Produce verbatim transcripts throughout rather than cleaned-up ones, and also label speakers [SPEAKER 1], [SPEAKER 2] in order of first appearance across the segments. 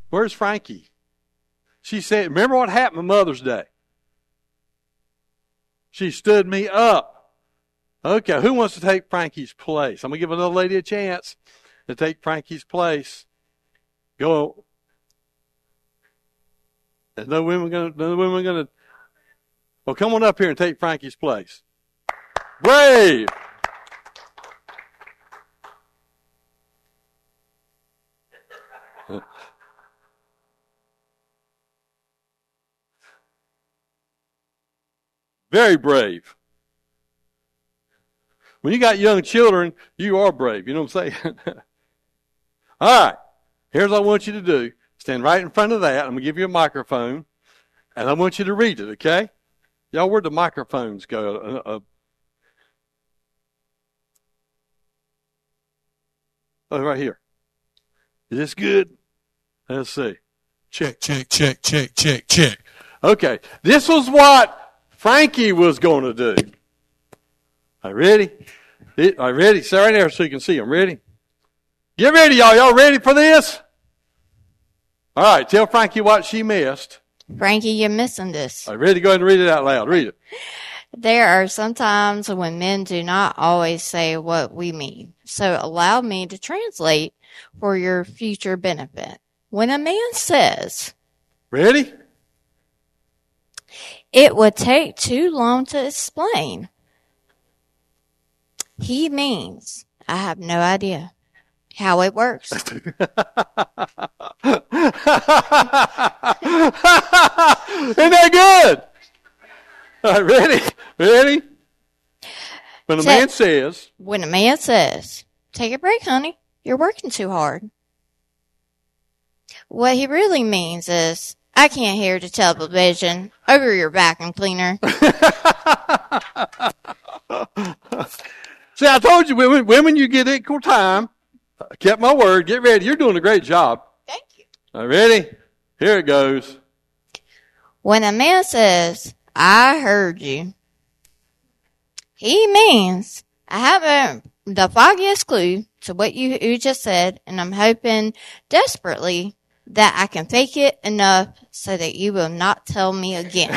[SPEAKER 1] Where's Frankie? She said, remember what happened on Mother's Day? She stood me up. Okay, who wants to take Frankie's place? I'm going to give another lady a chance to take Frankie's place. Go. There's no women going to, no women going to, well, come on up here and take Frankie's place. Brave. Very brave. When you got young children, you are brave. You know what I'm saying? All right. Here's what I want you to do. Stand right in front of that. I'm going to give you a microphone, and I want you to read it, okay? Y'all, where'd the microphones go? Uh, uh, oh, right here. Is this good? Let's see. Check, check, check, check, check, check. Okay. This was what Frankie was going to do. Are you ready? Are you ready? Stay right there so you can see them. Ready? Get ready, y'all. Y'all ready for this? All right. Tell Frankie what she missed.
[SPEAKER 2] Frankie, you're missing this.
[SPEAKER 1] Are you ready? Go ahead and read it out loud. Read it.
[SPEAKER 2] There are some times when men do not always say what we mean. So allow me to translate for your future benefit. When a man says,
[SPEAKER 1] ready?
[SPEAKER 2] It would take too long to explain, he means, I have no idea how it works.
[SPEAKER 1] Isn't that good? All right, ready? Ready? When a
[SPEAKER 2] Ta-
[SPEAKER 1] man says,
[SPEAKER 2] When a man says, take a break, honey, you're working too hard. What he really means is, I can't hear the television over your vacuum cleaner.
[SPEAKER 1] See, I told you, women, women, you get equal time. I kept my word. Get ready. You're doing a great job.
[SPEAKER 2] Thank you.
[SPEAKER 1] All right, ready? Here it goes.
[SPEAKER 2] When a man says, I heard you, he means, I haven't the foggiest clue to what you, you just said, and I'm hoping desperately that I can fake it enough so that you will not tell me again.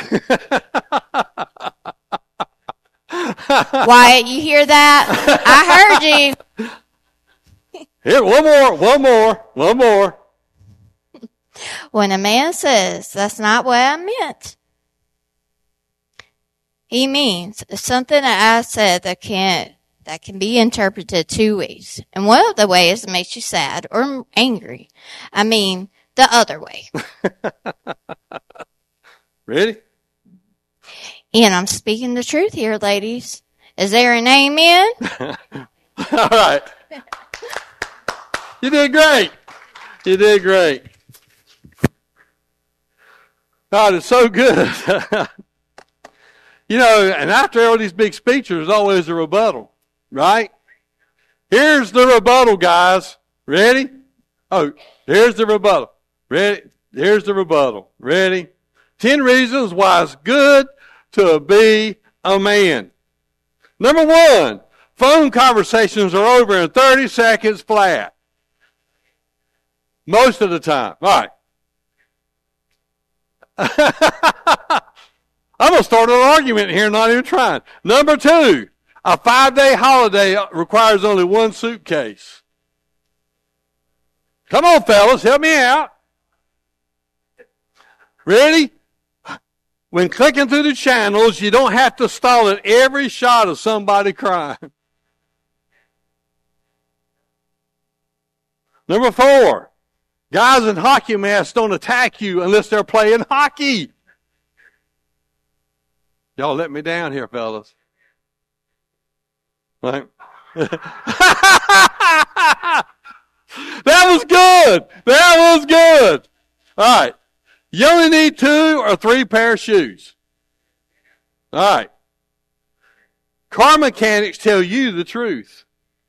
[SPEAKER 2] Wyatt, you hear that? I heard you.
[SPEAKER 1] Here, one more, one more, one more.
[SPEAKER 2] When a man says, that's not what I meant, he means it's something that I said that can that can be interpreted two ways. And one of the ways makes you sad or angry. I mean, the other way.
[SPEAKER 1] Ready?
[SPEAKER 2] And I'm speaking the truth here, ladies. Is there an amen?
[SPEAKER 1] All right. You did great. You did great. God, it's so good. You know, and after all these big speeches, there's always a rebuttal, right? Here's the rebuttal, guys. Ready? Oh, here's the rebuttal. Ready? Here's the rebuttal. Ready? Ten reasons why it's good to be a man. Number one, phone conversations are over in thirty seconds flat. Most of the time. All right. I'm going to start an argument here, not even trying. Number two, a five-day holiday requires only one suitcase. Come on, fellas, help me out. Ready? When clicking through the channels, you don't have to stall at every shot of somebody crying. Number four, guys in hockey masks don't attack you unless they're playing hockey. Y'all let me down here, fellas. Right? That was good. That was good. All right. You only need two or three pair of shoes. All right. Car mechanics tell you the truth.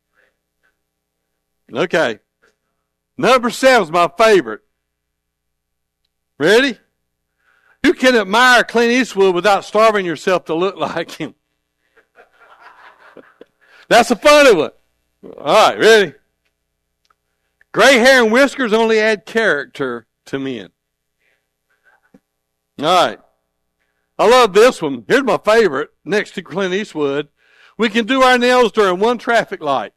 [SPEAKER 1] Okay. Number seven is my favorite. Ready? You can admire Clint Eastwood without starving yourself to look like him. That's a funny one. All right, ready? Gray hair and whiskers only add character, to men. All right. I love this one. Here's my favorite, next to Clint Eastwood. We can do our nails during one traffic light.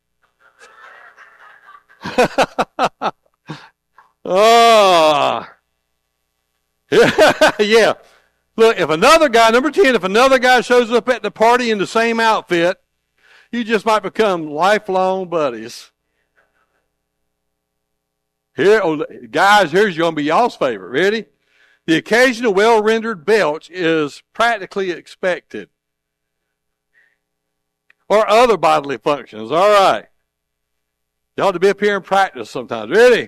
[SPEAKER 1] Oh. Yeah. Look, if another guy, number ten, if another guy shows up at the party in the same outfit, you just might become lifelong buddies. Here, oh, guys, here's going to be y'all's favorite. Ready? The occasional well-rendered belch is practically expected. Or other bodily functions. All right. You ought to be up here and practice sometimes. Ready?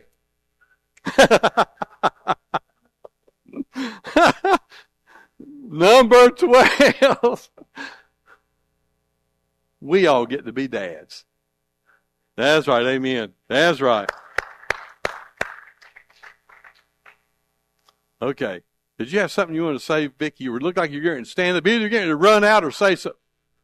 [SPEAKER 1] Number twelve. We all get to be dads. That's right. Amen. That's right. Okay. Did you have something you want to say, Vicki? You look like you're getting to stand up. Either you're getting to run out or say something.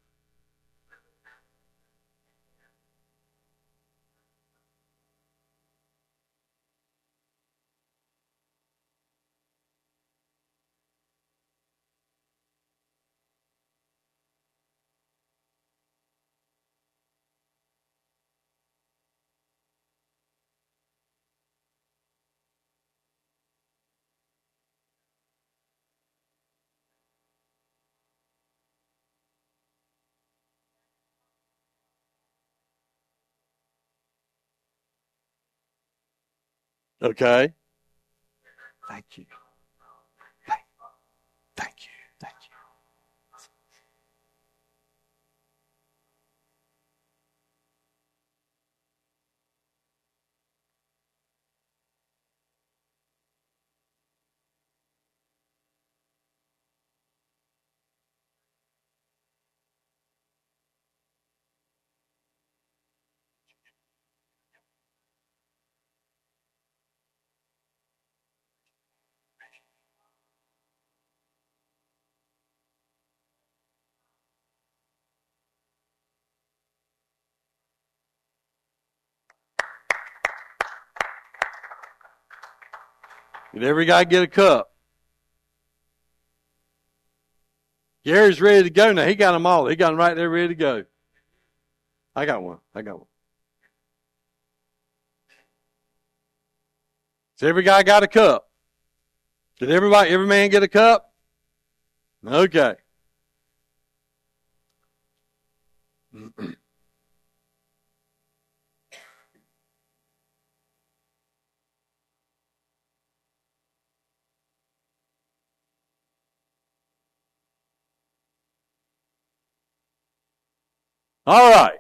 [SPEAKER 1] Okay. Thank you. Thank, thank you. Thank you. Did every guy get a cup? Gary's ready to go now. He got them all. He got them right there ready to go. I got one. I got one. So every guy got a cup. Did everybody, every man get a cup? Okay. All right.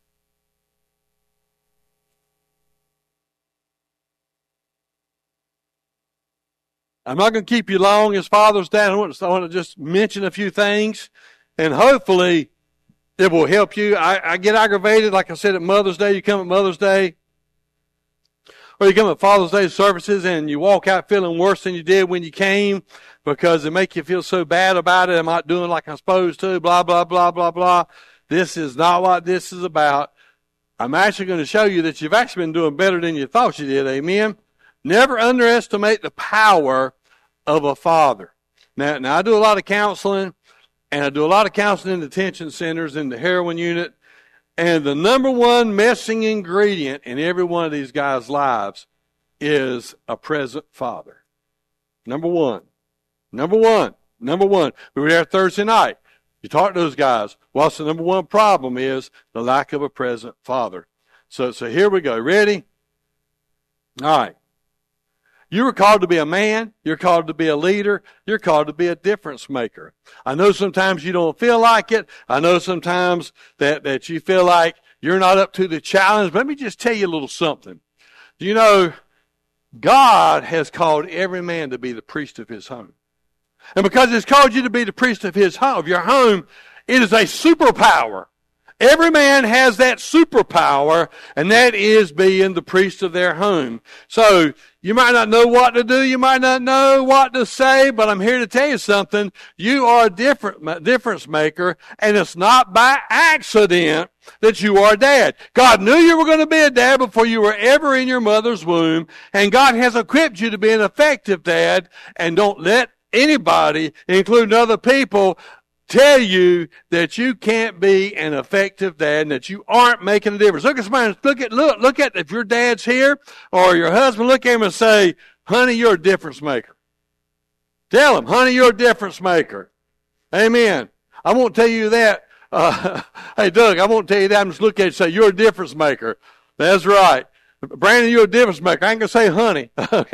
[SPEAKER 1] I'm not going to keep you long. It's Father's Day. I want to, I want to just mention a few things, and hopefully it will help you. I, I get aggravated, like I said, at Mother's Day. You come at Mother's Day, or you come at Father's Day services, and you walk out feeling worse than you did when you came because it make you feel so bad about it. Am I doing like I'm supposed to? Blah, blah, blah, blah, blah. This is not what this is about. I'm actually going to show you that you've actually been doing better than you thought you did. Amen. Never underestimate the power of a father. Now, now I do a lot of counseling, and I do a lot of counseling in detention centers in the heroin unit. And the number one missing ingredient in every one of these guys' lives is a present father. Number one. Number one. Number one. We were there Thursday night. You talk to those guys. What's the number one problem is the lack of a present father. So, so here we go. Ready? All right. You were called to be a man. You're called to be a leader. You're called to be a difference maker. I know sometimes you don't feel like it. I know sometimes that, that you feel like you're not up to the challenge. But let me just tell you a little something. Do you know, God has called every man to be the priest of his home. And because it's called you to be the priest of his home, of your home, it is a superpower Every man has that superpower, and that is being the priest of their home. So, you might not know what to do, you might not know what to say, but I'm here to tell you something. You are a different, difference maker, and it's not by accident that you are a dad. God knew you were going to be a dad before you were ever in your mother's womb, and God has equipped you to be an effective dad, and don't let anybody, including other people, tell you that you can't be an effective dad and that you aren't making a difference. Look at somebody, look at, look, look at, if your dad's here or your husband, look at him and say, honey, you're a difference maker. Tell him, honey, you're a difference maker. Amen. I won't tell you that. Uh, hey, Doug, I won't tell you that. I'm just looking at you and say, you're a difference maker. That's right. Brandon, you're a difference maker. I ain't going to say honey.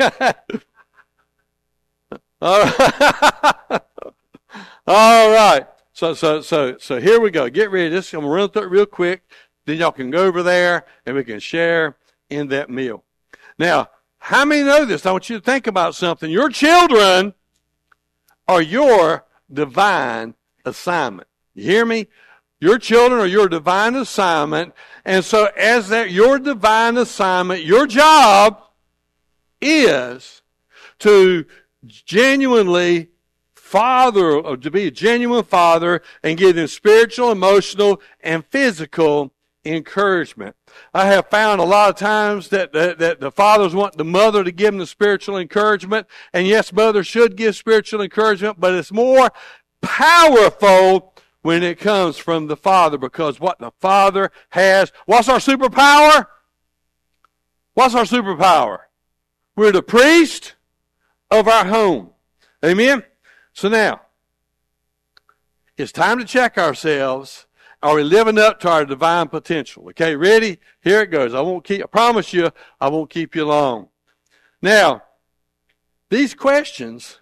[SPEAKER 1] All right. All right. So, so, so, so here we go. Get ready. This, I'm going to run through it real quick. Then y'all can go over there and we can share in that meal. Now, how many know this? I want you to think about something. Your children are your divine assignment. You hear me? Your children are your divine assignment. And so as that, your divine assignment, your job is to genuinely father, or to be a genuine father and give them spiritual, emotional, and physical encouragement. I have found a lot of times that, that, that the fathers want the mother to give them the spiritual encouragement. And yes, mother should give spiritual encouragement, but it's more powerful when it comes from the father, because what the father has, what's our superpower? What's our superpower? We're the priest of our home. Amen? So now, it's time to check ourselves. Are we living up to our divine potential? Okay, ready? Here it goes. I won't keep, I promise you, I won't keep you long. Now, these questions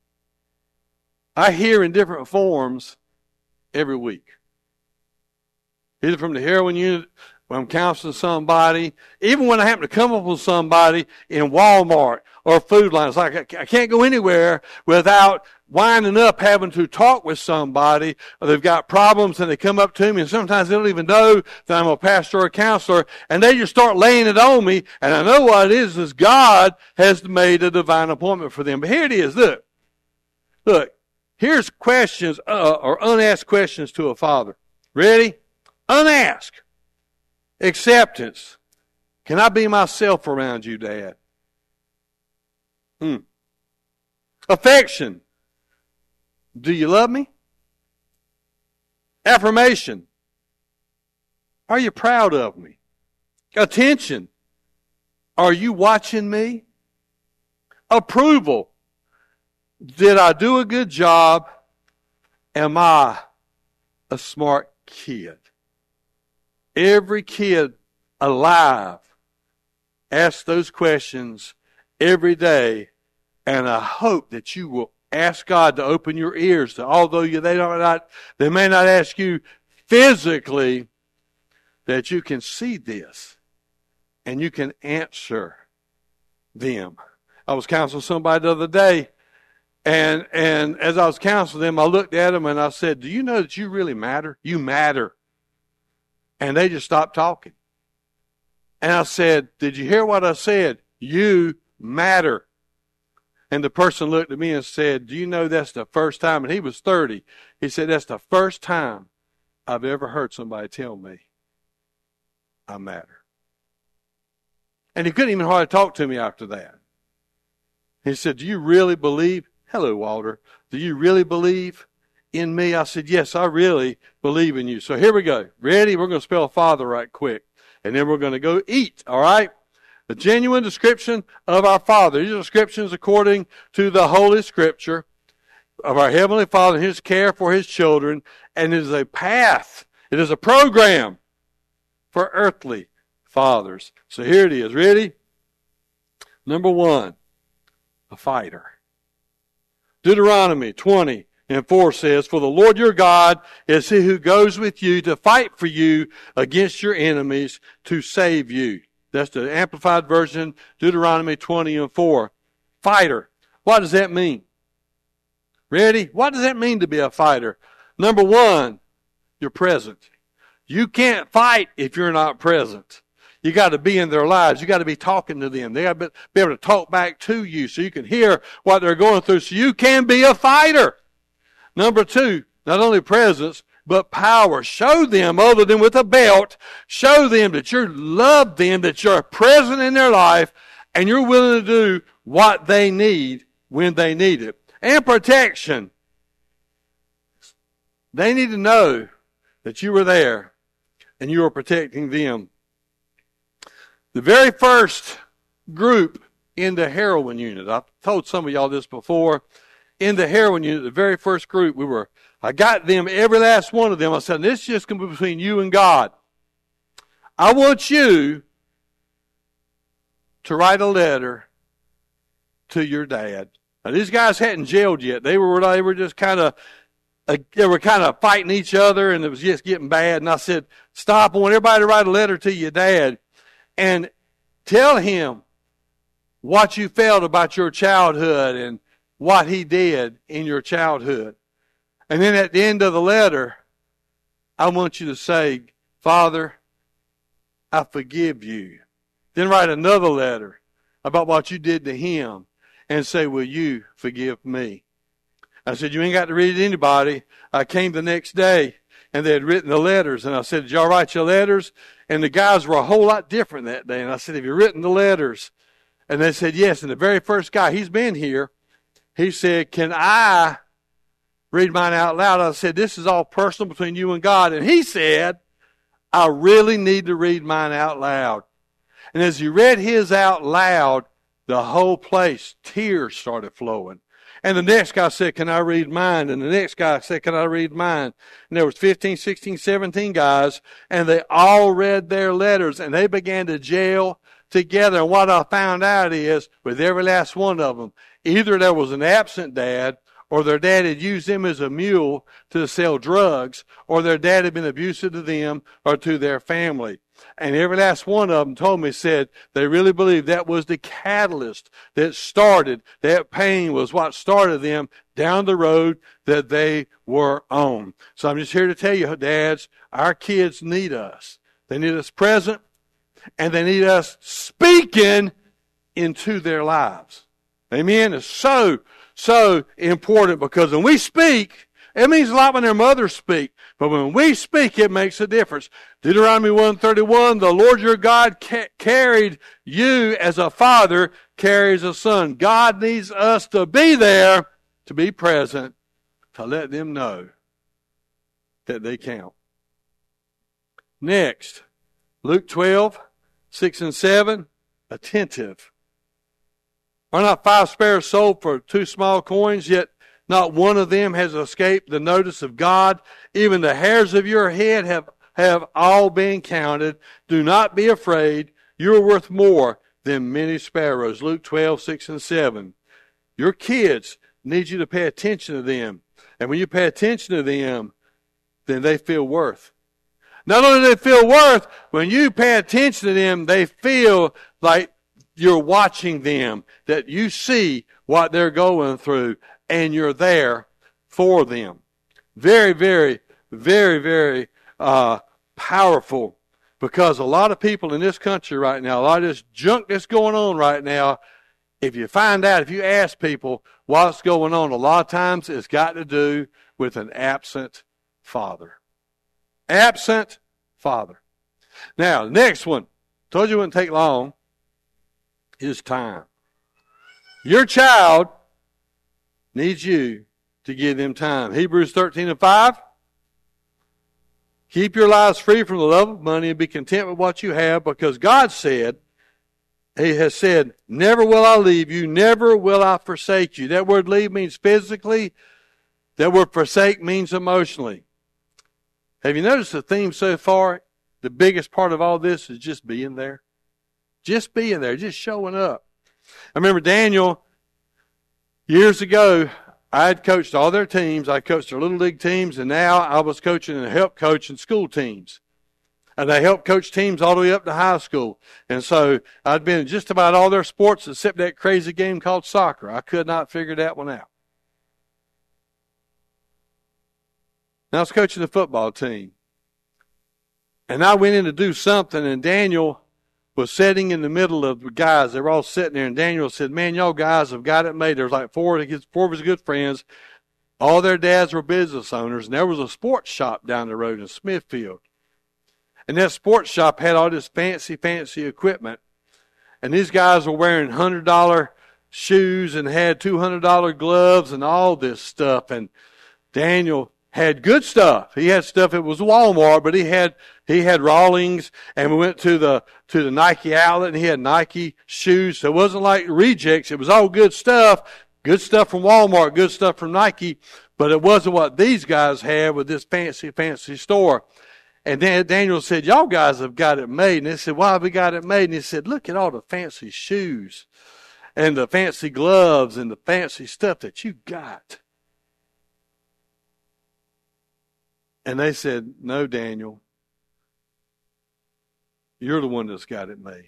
[SPEAKER 1] I hear in different forms every week. Either from the heroin unit, when I'm counseling somebody, even when I happen to come up with somebody in Walmart or Food Line. It's like I can't go anywhere without winding up having to talk with somebody, or they've got problems and they come up to me, and sometimes they don't even know that I'm a pastor or a counselor, and they just start laying it on me, and I know what it is, is God has made a divine appointment for them. But here it is, look. Look, here's questions, uh, or unasked questions to a father. Ready? Unasked. Acceptance. Can I be myself around you, Dad? Hmm. Affection. Do you love me? Affirmation. Are you proud of me? Attention. Are you watching me? Approval. Did I do a good job? Am I a smart kid? Every kid alive asks those questions every day, and I hope that you will ask God to open your ears to, although you, they don't not, they may not ask you physically, that you can see this and you can answer them. I was counseling somebody the other day, and and as I was counseling them, I looked at them and I said, "Do you know that you really matter? You matter." And they just stopped talking. And I said, "Did you hear what I said? You matter." And the person looked at me and said, "Do you know that's the first time?" And he was thirty. He said, "That's the first time I've ever heard somebody tell me I matter." And he couldn't even hardly talk to me after that. He said, "Do you really believe?" Hello, Walter. "Do you really believe in me?" I said, "Yes, I really believe in you." So here we go. Ready? We're going to spell Father right quick. And then we're going to go eat, all right? The genuine description of our Father. These are descriptions according to the Holy Scripture of our Heavenly Father and His care for His children. And it is a path. It is a program for earthly fathers. So here it is. Ready? Number one, a fighter. Deuteronomy twenty and four says, "For the Lord your God is He who goes with you to fight for you against your enemies to save you." That's the Amplified Version, Deuteronomy twenty and four. Fighter. What does that mean? Ready? What does that mean to be a fighter? Number one, you're present. You can't fight if you're not present. You got to be in their lives. You got to be talking to them. They got to be able to talk back to you so you can hear what they're going through so you can be a fighter. Number two, not only presence, but power. Show them, other than with a belt, show them that you love them, that you're present in their life, and you're willing to do what they need when they need it. And protection. They need to know that you were there and you were protecting them. The very first group in the heroin unit, I've told some of y'all this before, in the heroin unit, the very first group, we were, I got them, every last one of them, I said, this is just going to be between you and God. I want you to write a letter to your dad. Now, these guys hadn't jailed yet. They were, they were just kind of, uh, they were kind of fighting each other, and it was just getting bad. And I said, stop, I want everybody to write a letter to your dad. And tell him what you felt about your childhood and what he did in your childhood. And then at the end of the letter, I want you to say, Father, I forgive you. Then write another letter about what you did to him and say, will you forgive me? I said, you ain't got to read it to anybody. I came the next day and they had written the letters. And I said, did y'all write your letters? And the guys were a whole lot different that day. And I said, have you written the letters? And they said, yes. And the very first guy, he's been here, he said, can I read mine out loud? I said, this is all personal between you and God. And he said, I really need to read mine out loud. And as he read his out loud, the whole place, tears started flowing. And the next guy said, can I read mine? And the next guy said, can I read mine? And there was fifteen, sixteen, seventeen guys, and they all read their letters, and they began to jail together. And what I found out is, with every last one of them, either there was an absent dad, or their dad had used them as a mule to sell drugs, or their dad had been abusive to them or to their family. And every last one of them told me, said they really believed that was the catalyst that started, that pain was what started them down the road that they were on. So I'm just here to tell you, dads, our kids need us. They need us present, and they need us speaking into their lives. Amen? It's so, so important, because when we speak, it means a lot when their mothers speak, but when we speak, it makes a difference. Deuteronomy one thirty-one, the Lord your God ca- carried you as a father carries a son. God needs us to be there, to be present, to let them know that they count. Next, Luke twelve, six and seven, attentive. Are not five sparrows sold for two small coins, yet not one of them has escaped the notice of God. Even the hairs of your head have, have all been counted. Do not be afraid. You are worth more than many sparrows. Luke twelve, six and seven. Your kids need you to pay attention to them. And when you pay attention to them, then they feel worth. Not only do they feel worth, when you pay attention to them, they feel like you're watching them, that you see what they're going through, and you're there for them. Very, very, very, very uh, powerful, because a lot of people in this country right now, a lot of this junk that's going on right now, if you find out, if you ask people what's going on, a lot of times it's got to do with an absent father. Absent father. Now, the next one, told you it wouldn't take long, is time. Your child needs you to give them time. Hebrews thirteen and five. Keep your lives free from the love of money and be content with what you have, because God said, He has said, never will I leave you, never will I forsake you. That word leave means physically. That word forsake means emotionally. Have you noticed the theme so far? The biggest part of all this is just being there. Just being there, just showing up. I remember Daniel, years ago, I had coached all their teams. I coached their little league teams, and now I was coaching and help coaching school teams. And I helped coach teams all the way up to high school. And so I'd been in just about all their sports except that crazy game called soccer. I could not figure that one out. Now I was coaching the football team. And I went in to do something, and Daniel was sitting in the middle of the guys. They were all sitting there, and Daniel said, man, y'all guys have got it made. There was like four of his, four of his good friends. All their dads were business owners, and there was a sports shop down the road in Smithfield. And that sports shop had all this fancy, fancy equipment. And these guys were wearing one hundred dollars shoes and had two hundred dollars gloves and all this stuff. And Daniel had good stuff. He had stuff that was Walmart, but he had he had Rawlings, and we went to the to the Nike outlet, and he had Nike shoes. So it wasn't like rejects. It was all good stuff. Good stuff from Walmart, good stuff from Nike, but it wasn't what these guys had with this fancy, fancy store. And then Daniel said, y'all guys have got it made. And they said, why have we got it made? And he said, look at all the fancy shoes and the fancy gloves and the fancy stuff that you got. And they said, no, Daniel, you're the one that's got it made.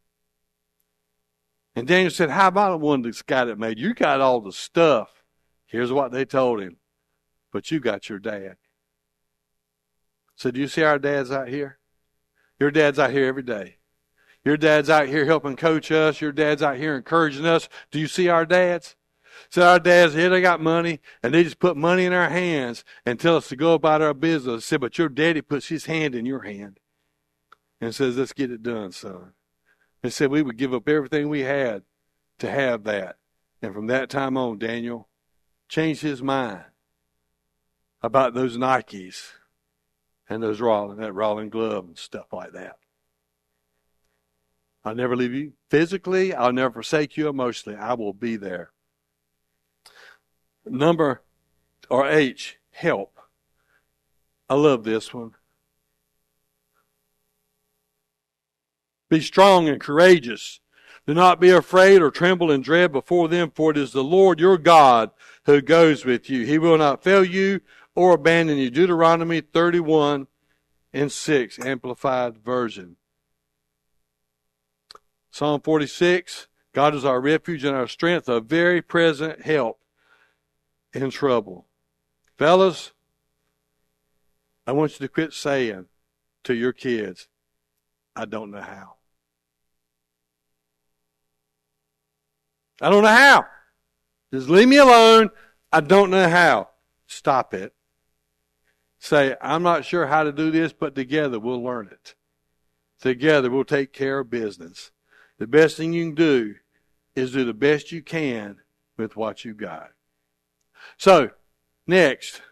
[SPEAKER 1] And Daniel said, how about the one that's got it made? You got all the stuff. Here's what they told him. But you got your dad. So do you see our dads out here? Your dad's out here every day. Your dad's out here helping coach us. Your dad's out here encouraging us. Do you see our dads? So our dads, here they got money, and they just put money in our hands and tell us to go about our business. Said, but your daddy puts his hand in your hand and says, let's get it done, son. And said we would give up everything we had to have that. And from that time on, Daniel changed his mind about those Nikes and those Rawlings, that Rawling glove and stuff like that. I'll never leave you physically. I'll never forsake you emotionally. I will be there. Number, or H, help. I love this one. Be strong and courageous. Do not be afraid or tremble in dread before them, for it is the Lord your God who goes with you. He will not fail you or abandon you. Deuteronomy thirty-one and six, Amplified Version. Psalm forty-six, God is our refuge and our strength, a very present help in trouble. Fellas, I want you to quit saying to your kids, I don't know how. I don't know how. Just leave me alone. I don't know how. Stop it. Say, I'm not sure how to do this, but together we'll learn it. Together we'll take care of business. The best thing you can do is do the best you can with what you got. So, next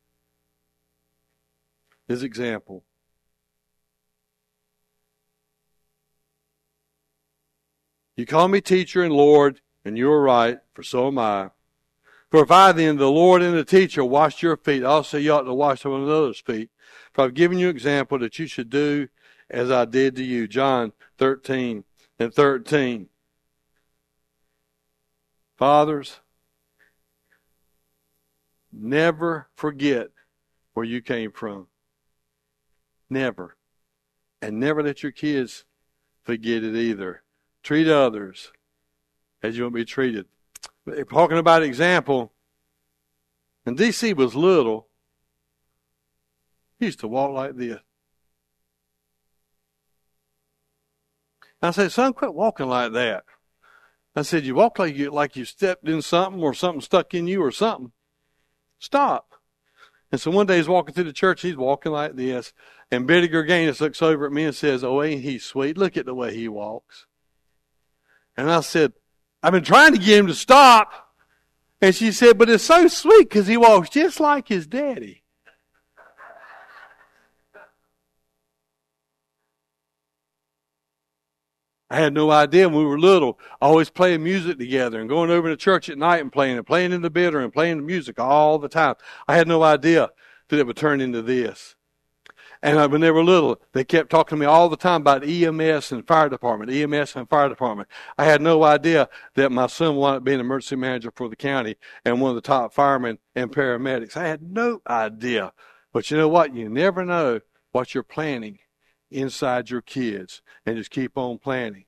[SPEAKER 1] is example. You call me teacher and Lord, and you are right, for so am I. For if I then, the Lord and the teacher, washed your feet, also you ought to wash one another's feet. For I've given you an example that you should do as I did to you. John thirteen and thirteen. Fathers, never forget where you came from. Never. And never let your kids forget it either. Treat others as you want to be treated. But talking about example, and D C was little, he used to walk like this. I said, son, quit walking like that. I said, you walk like you like you stepped in something or something stuck in you or something. Stop. And so one day he's walking through the church, he's walking like this, and Betty Gerganis looks over at me and says, oh, ain't he sweet? Look at the way he walks. And I said, I've been trying to get him to stop. And she said, but it's so sweet because he walks just like his daddy. I had no idea when we were little, always playing music together and going over to church at night and playing and playing in the bedroom and playing the music all the time. I had no idea that it would turn into this. And when they were little, they kept talking to me all the time about E M S and fire department, E M S and fire department. I had no idea that my son wanted to be an emergency manager for the county and one of the top firemen and paramedics. I had no idea. But you know what? You never know what you're planning inside your kids, and just keep on planning.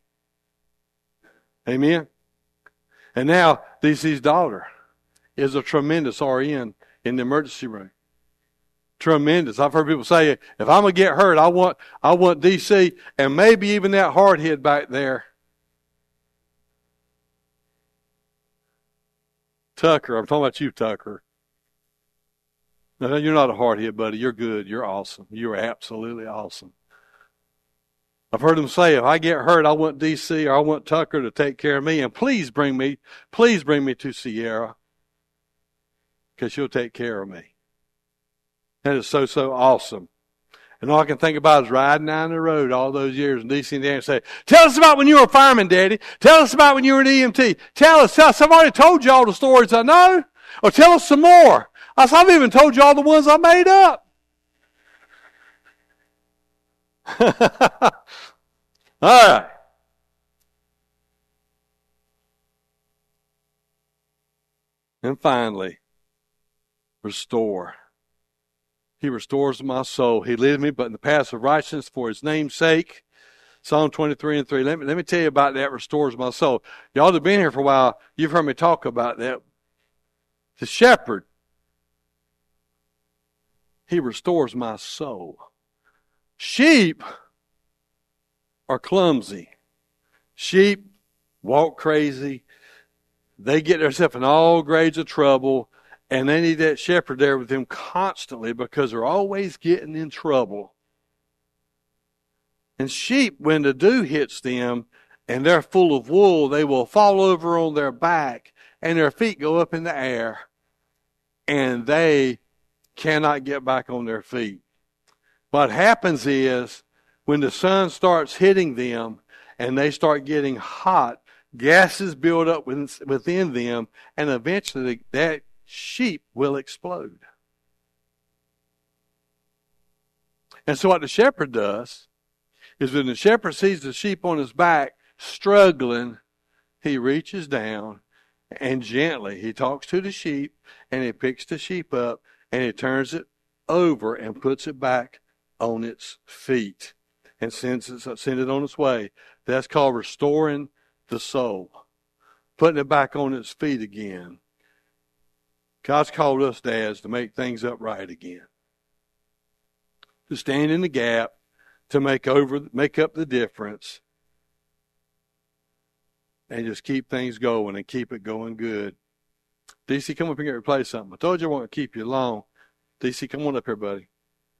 [SPEAKER 1] Amen? And now, D C's daughter is a tremendous R N in the emergency room. tremendous. I've heard people say, if I'm going to get hurt, I want, I want D C and maybe even that hardhead back there. Tucker, I'm talking about you, Tucker. No, you're not a hardhead, buddy. You're good. You're awesome. You're absolutely awesome. I've heard them say, if I get hurt, I want D C or I want Tucker to take care of me. And please bring me, please bring me to Sierra, because she'll take care of me. That is so, so awesome. And all I can think about is riding down the road all those years and D C and Dan say, tell us about when you were a fireman, Daddy. Tell us about when you were an E M T. Tell us, tell us. I've already told you all the stories I know. Or tell us some more. I said, I've even told you all the ones I made up. All right. And finally, restore. He restores my soul. He leads me but in the paths of righteousness for his name's sake. Psalm twenty-three and three. Let me, let me tell you about that, restores my soul. Y'all have been here for a while. You've heard me talk about that. The shepherd, he restores my soul. Sheep are clumsy. Sheep walk crazy. They get themselves in all grades of trouble, and they need that shepherd there with them constantly because they're always getting in trouble. And sheep, when the dew hits them and they're full of wool, they will fall over on their back and their feet go up in the air, and they cannot get back on their feet. What happens is, when the sun starts hitting them and they start getting hot, gases build up within them, and eventually that sheep will explode. And so what the shepherd does is when the shepherd sees the sheep on his back struggling, he reaches down and gently he talks to the sheep, and he picks the sheep up and he turns it over and puts it back on its feet and sends it, send it on its way. That's called restoring the soul, putting it back on its feet again. God's called us, dads, to make things up right again, to stand in the gap, to make over, make up the difference, and just keep things going and keep it going good. D C, come up here and play something. I told you I won't keep you long. D C, come on up here, buddy.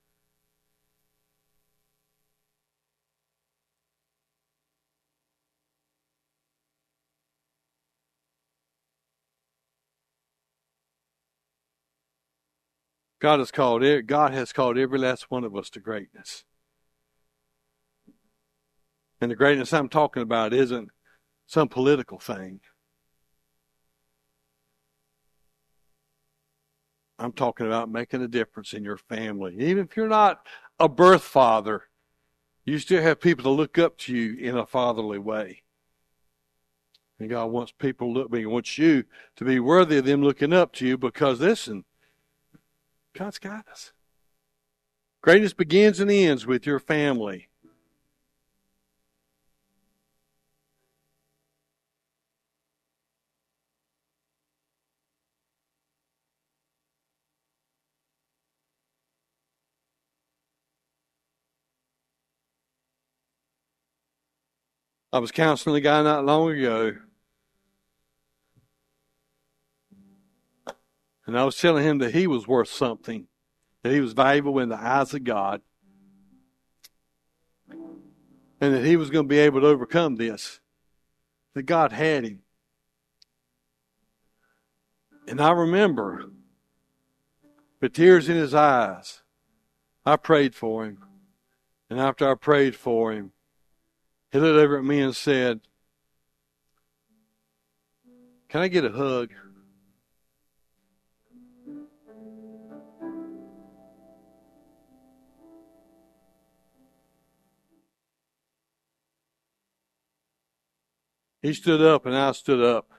[SPEAKER 1] God has called God has called every last one of us to greatness. And the greatness I'm talking about isn't some political thing. I'm talking about making a difference in your family. Even if you're not a birth father, you still have people to look up to you in a fatherly way. And God wants people to look, He wants you to be worthy of them looking up to you, because listen, God's got us. Greatness begins and ends with your family. I was counseling a guy not long ago, and I was telling him that he was worth something, that he was valuable in the eyes of God, and that he was going to be able to overcome this, that God had him. And I remember, with tears in his eyes, I prayed for him. And after I prayed for him, he looked over at me and said, "Can I get a hug?" He stood up and I stood up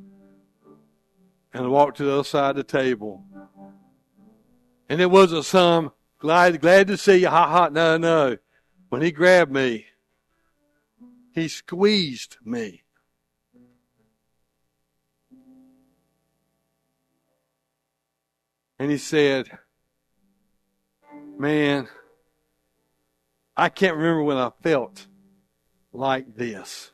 [SPEAKER 1] and walked to the other side of the table. And it wasn't some glad glad to see you, ha ha. No, no. When he grabbed me, he squeezed me. And he said, Man, I can't remember when I felt like this.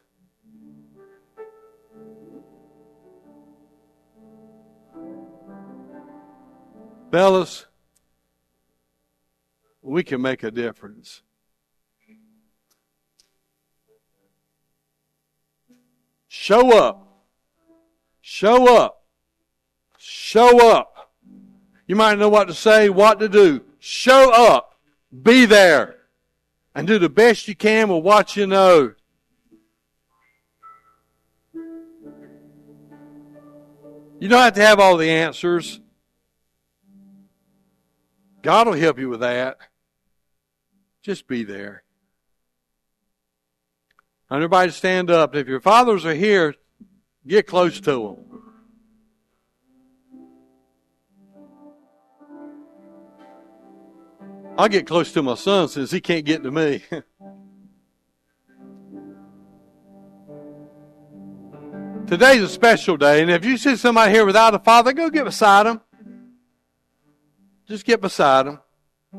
[SPEAKER 1] Fellas, we can make a difference. Show up. Show up. Show up. You might know what to say, what to do. Show up. Be there. And do the best you can with what you know. You don't have to have all the answers. God will help you with that. Just be there. And everybody stand up. If your fathers are here, get close to them. I'll get close to my son since he can't get to me. Today's a special day, and if you see somebody here without a father, go get beside them. Just get beside them.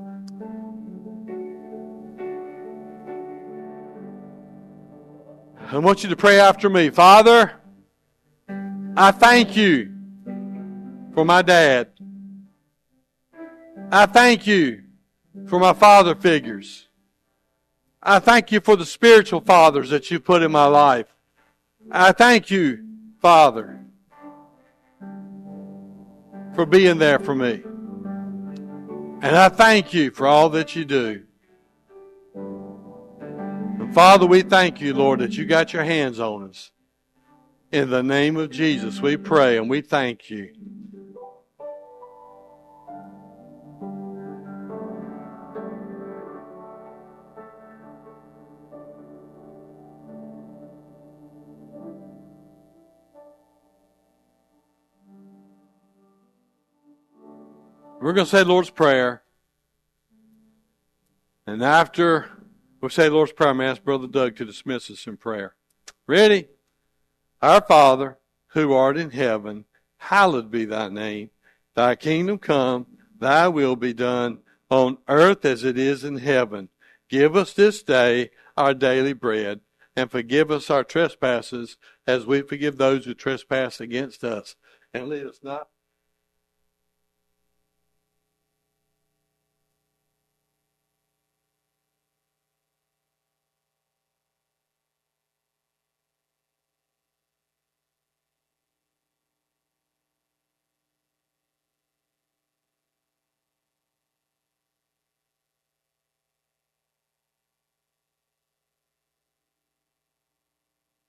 [SPEAKER 1] I want you to pray after me. Father, I thank you for my dad. I thank you for my father figures. I thank you for the spiritual fathers that you put in my life. I thank you, Father, for being there for me. And I thank you for all that you do. And Father, we thank you, Lord, that you got your hands on us. In the name of Jesus, we pray and we thank you. We're going to say the Lord's Prayer. And after we say the Lord's Prayer, I'm going to ask Brother Doug to dismiss us in prayer. Ready? Our Father, who art in heaven, hallowed be thy name. Thy kingdom come, thy will be done, on earth as it is in heaven. Give us this day our daily bread, and forgive us our trespasses as we forgive those who trespass against us. And lead us not